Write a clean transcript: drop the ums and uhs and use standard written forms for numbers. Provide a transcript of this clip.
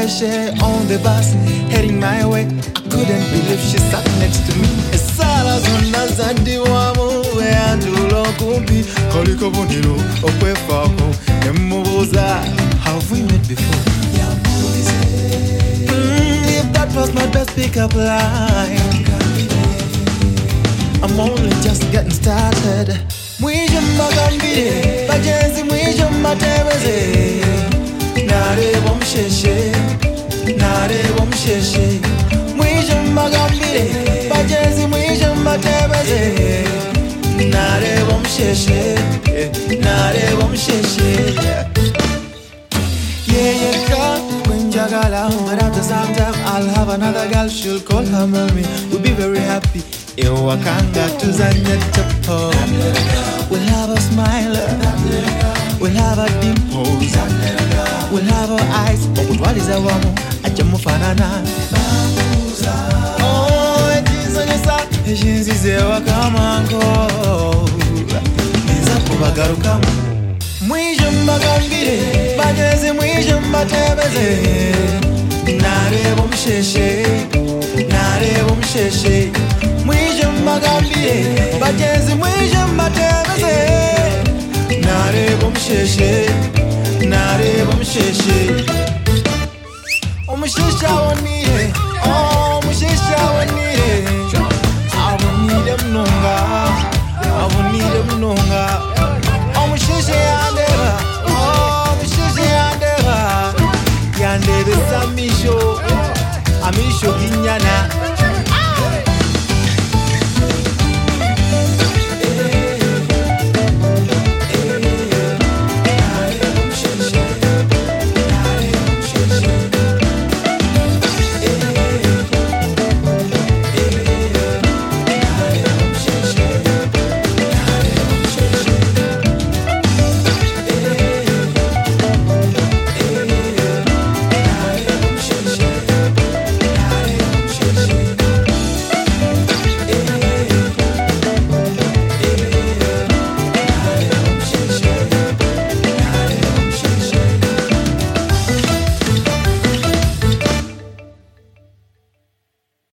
share on the bus, heading my way. I couldn't believe she sat next to me. Esala zonna zandi wamu weandulo kumpi koliko buniro okwefako emubuza. Have we met before? If that was my best pickup line, I'm only just getting started. Mwisho magambire bagenzi mwisho matebeze. Nareba omusheshe, nareba omusheshe. Mwisho magambire bagenzi mwisho matebeze. Nareba omusheshe, nareba omusheshe. Yeah, when Jagala, but at the same time I'll have another girl, she'll call her mommy. We'll be very happy. Wakanga to Zanetapo. We'll have a smile, we'll have a dimples, we'll have our eyes. But what is a woman? A jamufanana. Oh, it is on your side. She's a wakamango. Is a Pubagaruka. Mwisho magambire bageze mwisho matebeze. Nareba omusheshe, nareba omusheshe. Mwisho magambire bageze mwisho matebeze. Nareba omusheshe, nareba omusheshe. Omusheshe awoni